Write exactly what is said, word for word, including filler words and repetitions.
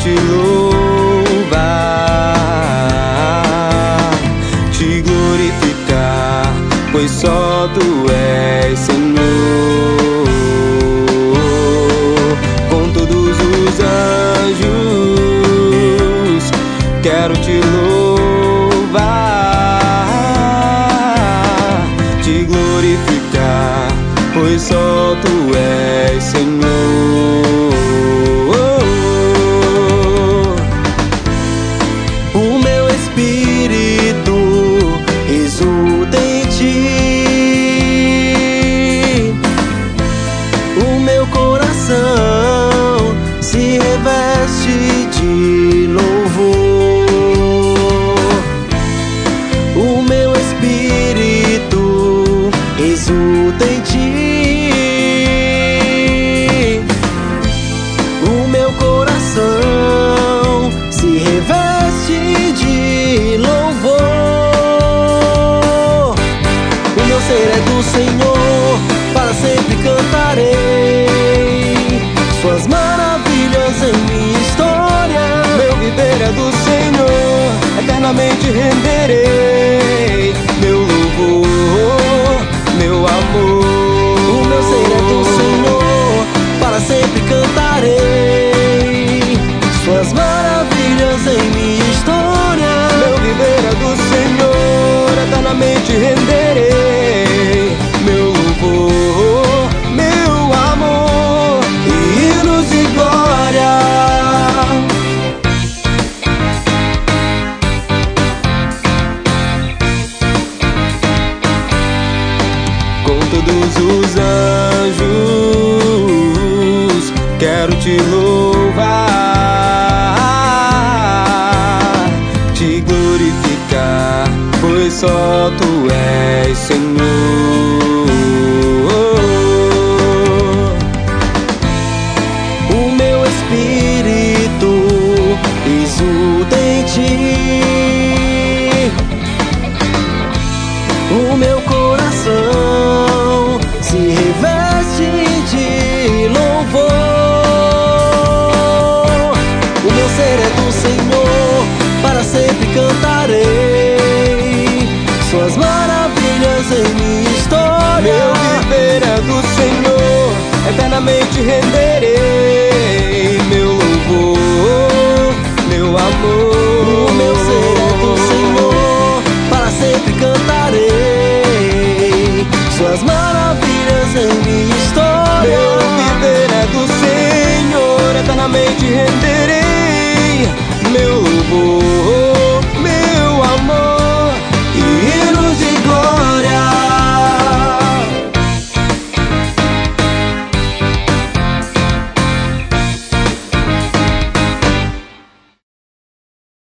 te louvar, te glorificar, pois só tu és Senhor. Com todos os anjos quero te louvar, te glorificar, pois só tu és Senhor. O meu espírito exulta em ti, o meu coração se reveste de louvor. O meu espírito exulta em ti, o meu coração se reveste de louvor. O meu ser é do Senhor, para sempre cantarei suas maravilhas em minha história. Meu viver é do Senhor, eternamente renderei meu louvor, meu amor. O meu ser é do Senhor, para sempre cantarei suas maravilhas em minha história. Meu viver é do Senhor, eternamente renderei meu louvor, meu amor, hinos de glória. Com todos os anjos quero te louvar, te glorificar, pois só tu és Senhor. O meu espírito exulta em ti, o meu coração se reveste de louvor. O meu ser é do Senhor, para sempre cantarei suas maravilhas em minha história. Meu viver é do Senhor, eternamente renderei